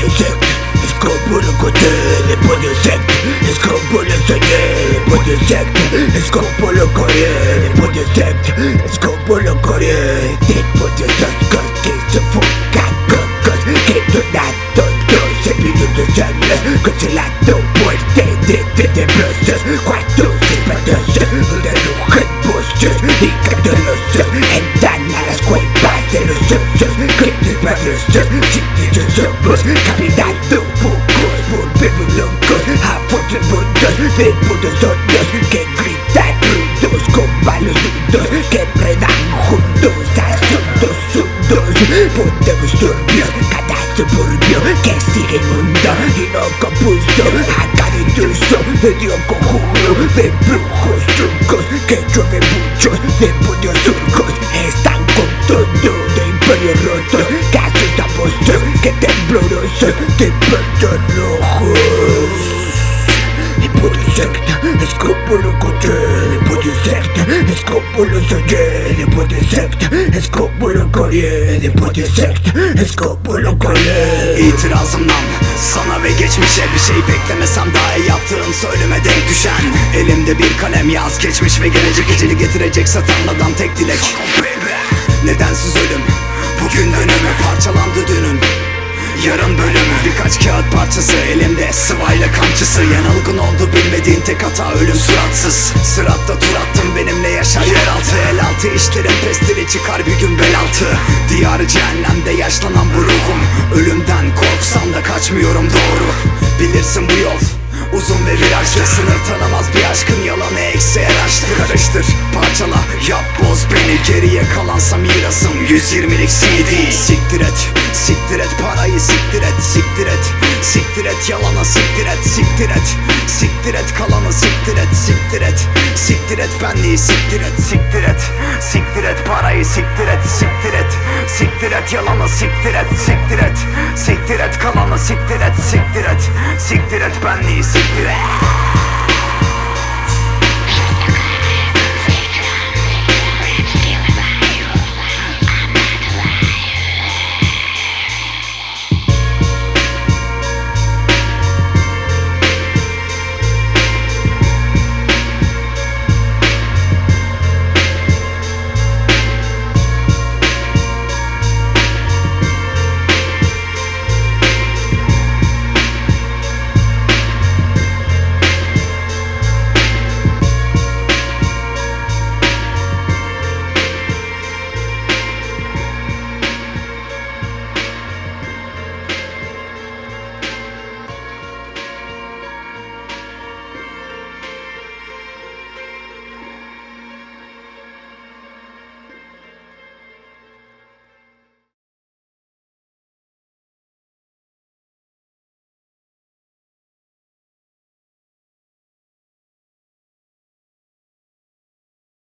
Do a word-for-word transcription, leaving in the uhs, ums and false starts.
secte, est-ce qu'on peut le côté, les pots de secte, est-ce qu'on peut le soigner, les pots de secte, est-ce qu'on peut le coller, les pots de secte, est-ce qu'on peut le coller, des pots de secte qui se font cacocos, qui donnent à todos, c'est minutos de jeunesse, que c'est la muerte de de blossos, cuantos espantosos, de lujas bosques y candolosos, entran a las cuevas de los osos, gritos barrosos, sitios somos, caminando pocos, volvemos locos, a otros mundos, de putos hondos, que gritan rudos con malos nudos, que enredan juntos, asuntos hundos, ponemos turbios, cada suburbio, que sigue inmundo y no compuso, a cada intruso le dio conjuro de brujos trucos, que llueve muchos de puños surcos, están con todo de imperios rotos, que asustamos, que temblorosos, de pechos rojos. Les pots de secte, est-ce qu'on peut le compter? Les pots de secte, est-ce qu'on peut le soigner? Les pots de secte, est-ce qu'on peut le coller? Les pots de secte, est-ce qu'on peut le coller? İtirazımdan sana ve geçmişe bir şey beklemesem daha iyi yaptığım söyleme denk düşen, elimde bir kalem yaz geçmiş ve gelecek eceli getirecekse Tanrı'dan tek dilek. Nedensiz ölüm bugün dönümü, parçalandı dünün yarın bölümü, birkaç kağıt parçası elimde sıvayla kamçısı, yanılgın oldu bilmediğin tek hata ölüm suratsız. Sıratta tur attım benimle yaşar yeraltı, el altı işlerin pestili çıkar bir gün bel altı. Diyarı cehennemde yaşlanan bu ruhum, ölümden korksam da kaçmıyorum doğru. Bilirsin bu yol uzun ve virajlı, sınır tanımaz bir aşkın yalanı eksi araştır. Karıştır, parçala, yap boz beni, geriye kalansa mirasım yüz yirmilik C D. Siktir et, siktir et parayı, siktir et, siktir et, siktir et yalana, siktir et, siktir et, siktir et kalanı, siktir et, siktir et, siktir et benliği, siktir et, siktir et, siktir et parayı, siktir et, siktir et, siktir et yalana, siktir et, siktir et, siktir et kalanı, siktir et, siktir et, siktir et benliği, siktir et.